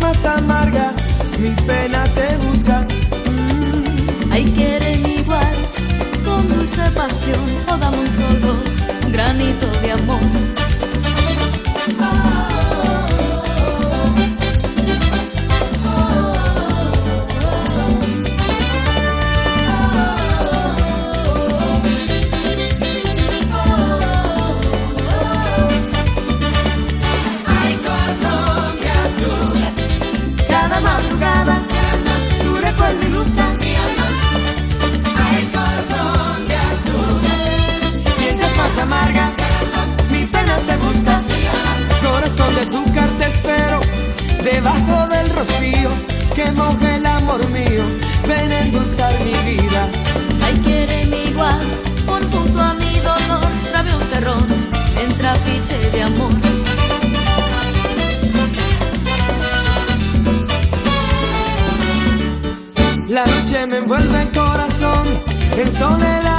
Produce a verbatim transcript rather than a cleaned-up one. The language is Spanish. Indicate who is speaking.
Speaker 1: más amarga, mi pena te busca.
Speaker 2: Mm. Hay querer igual, con dulce pasión, o dame un solo granito de amor.
Speaker 1: Amarga, mi pena te busca. Corazón de azúcar te espero, debajo del rocío que moje el amor mío. Ven a endulzar mi vida.
Speaker 2: Ay, quéreme igual, pon junto a mi dolor, trabe un terrón en trapiche de amor.
Speaker 1: La noche me envuelve el corazón en soledad.